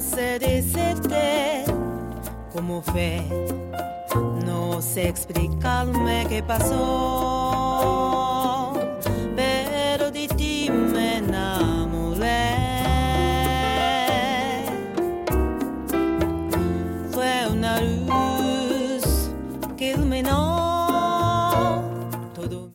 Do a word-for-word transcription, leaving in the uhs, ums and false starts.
sé decirte cómo fue, no sé explicarme qué pasó.